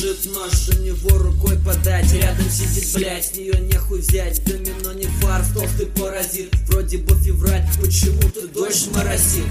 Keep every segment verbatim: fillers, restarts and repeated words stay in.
лежит нож, у него рукой подать. Рядом сидит, блять, с нее нехуй взять. Домино не фарс, толстый паразит. Вроде бы февраль, почему-то дождь моросит.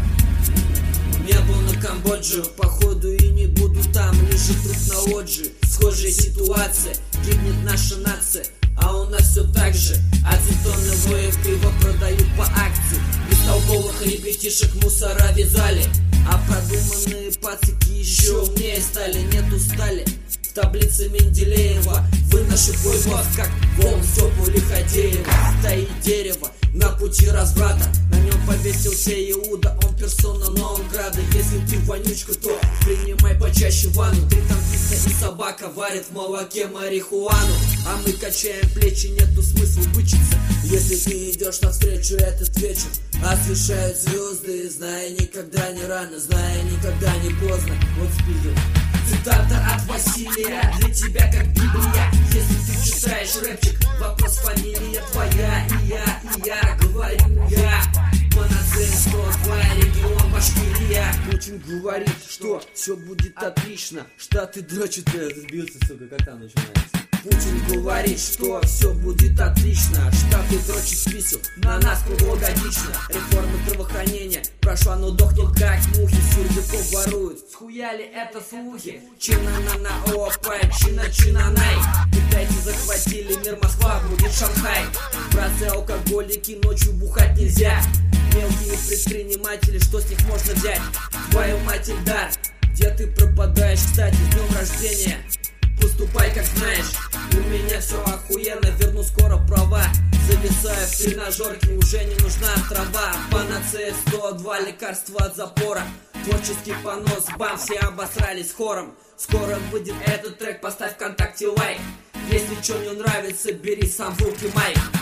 Не был на Камбоджу, походу и не буду там. Лежит труп на лоджии, схожая ситуация. Гибнет наша нация, а у нас все так же. Ацетоновое пиво продают по акции. Бестолковых ребятишек мусора вязали, а продуманные пацики еще умнее стали. Нет, устали в таблице Менделеева. Выношу твой мозг, как волн Степу Лиходеева. Стоит дерево на пути разврата, на нем повесился Иуда. Он персона нон-града. Если ты вонючка, то принимай почаще ванну. Три танкиста и собака варят в молоке марихуану, а мы качаем плечи, нету смысла бычиться. Если ты идешь навстречу этот вечер, освещают звезды, зная никогда не рано, зная никогда не поздно. Вот спизил. Цитата от Василия, для тебя как Библия. Если ты читаешь рэпчик, вопрос фамилия твоя. И я, и я, говорю я. Панацея сто два, регион Башкирия. Путин говорит, что все будет отлично. Штаты дрочат, сбился, сука, как там начинается. Путин говорит, что все будет отлично. Штаты дрочат список, на нас круглогодично. Реформа здравоохранения прошла, но дохнет как мухи. Сурдяков воруют, схуяли это слухи. Чина-на-на, опа, чина-чина-най. Китайцы захватили мир, Москва будет Шанхай. Братцы алкоголики, ночью бухать нельзя. Мелкие предприниматели, что с них можно взять? Твою мать, Ильдар, где ты пропадаешь? Кстати, с днем рождения. Поступай как знаешь, у меня все охуенно, верну скоро права. Зависаю в тренажерке, уже не нужна трава. Панацея сто два, лекарство от запора. Творческий понос, бам, все обосрались хором. Скоро выйдет этот трек, поставь ВКонтакте лайк. Если что не нравится, бери сам в руки майк.